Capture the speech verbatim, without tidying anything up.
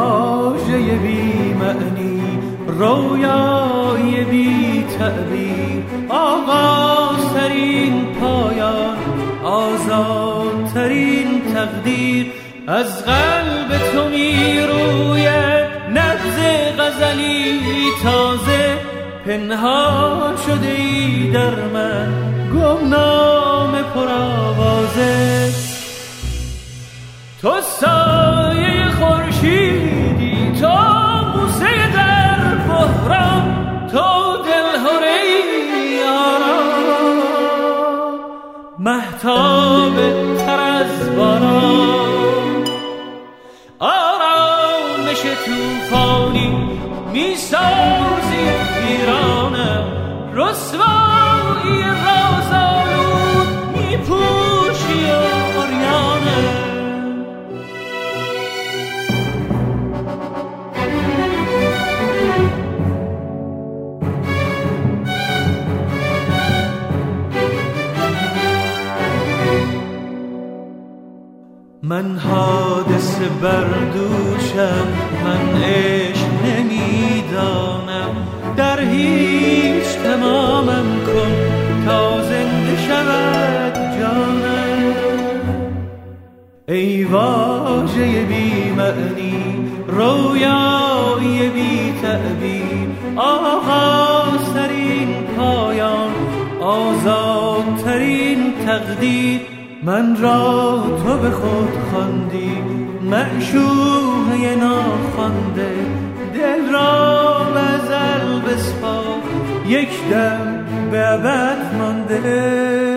واژه بی معنی، رویای بی تعبیر، آغازترین پایان، آزادترین تقدیر. از قلب تو می روید نبض غزلی تازه، پنهان شده ای در من گمنام پرآوازه. تو سایه خورشیدی، تو بوسه در بحران، تو دلهره ای آرام، مهتاب تر از باران، آرامش توفانی میسازی پیرانم، رسوایی رازآلود میپوشی عریانم. من حادثه بردوشم، من عشق نمیدانم، در هیچ تمامم کن تا زنده شود جانم. ای واژه بی معنی، رویای بی تعبیر، آغازترین پایان، آزادترین تقدیر. من را تو به خود خواندی، معشوقه ناخوانده، دل را به ازل بسپار، یک دم به ابد مانده.